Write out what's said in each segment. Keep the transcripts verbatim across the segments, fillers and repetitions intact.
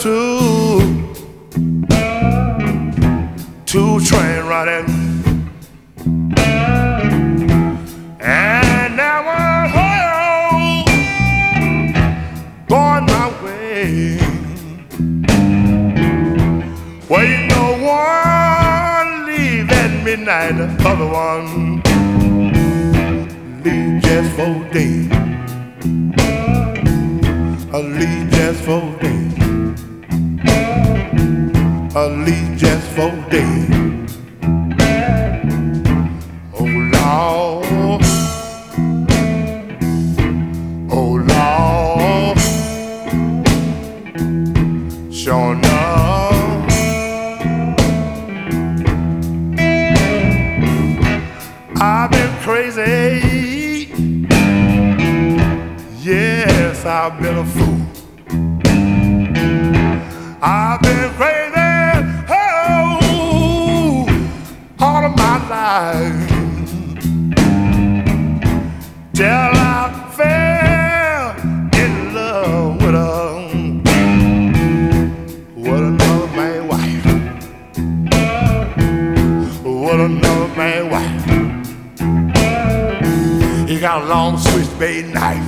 two, two train running, and now I'm home, going my way. Well, you know one leave at midnight, the other one leave just for a day. A leave just for a day. A leave just for a day. Oh Lord, oh Lord, sure enough, I've been crazy. Yes, I've been a fool. I've been crazy, oh, all of my life, till I fell in love with a, with another man's wife, with another man's wife. He got a long switchblade knife.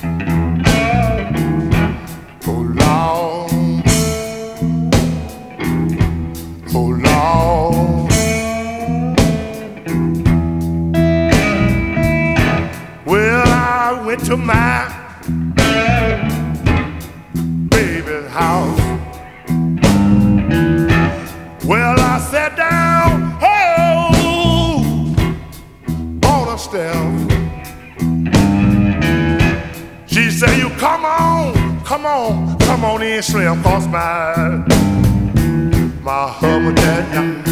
Oh Lord, well, I went to my baby's house. Well, I sat down, oh, on the stairs. She said, you come on, come on, come on in, Slim, cause my My husband just not,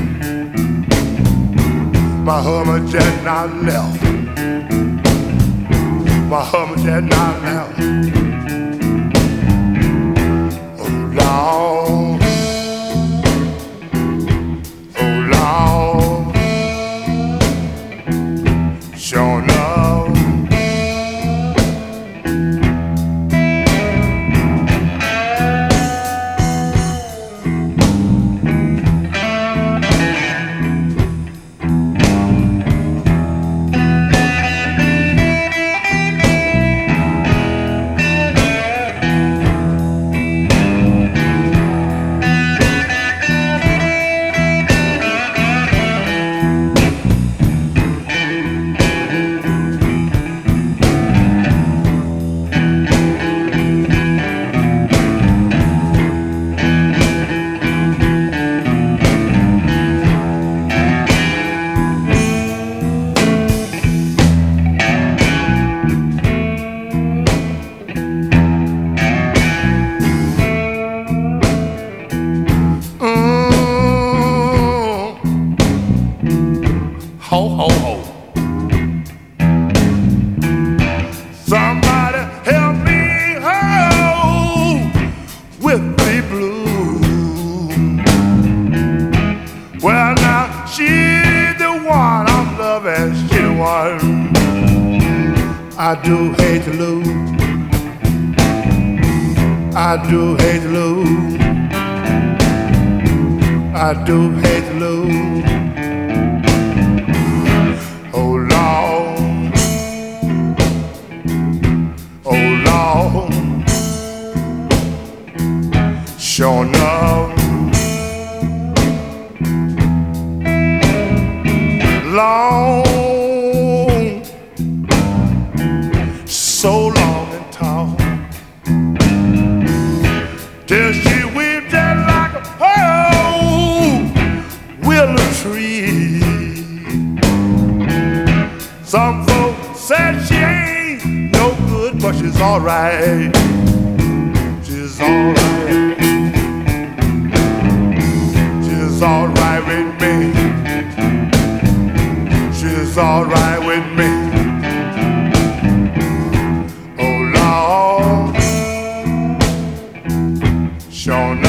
my husband just not left. My husband just not left. Oh Lord, oh Lord, sure enough, ho, ho, ho. Somebody help me, oh, with the blues. Well, now she's the one I'm loving, she's the one I do hate to lose. I do hate to lose. I do hate to lose. Oh Lord, oh Lord, sure enough, long, so long and tall, till she weeps just like a oh, willow tree. Some folks said she ain't no good, but she's alright. She's alright. She's alright with me. She's alright with me. Oh Lord, sure enough.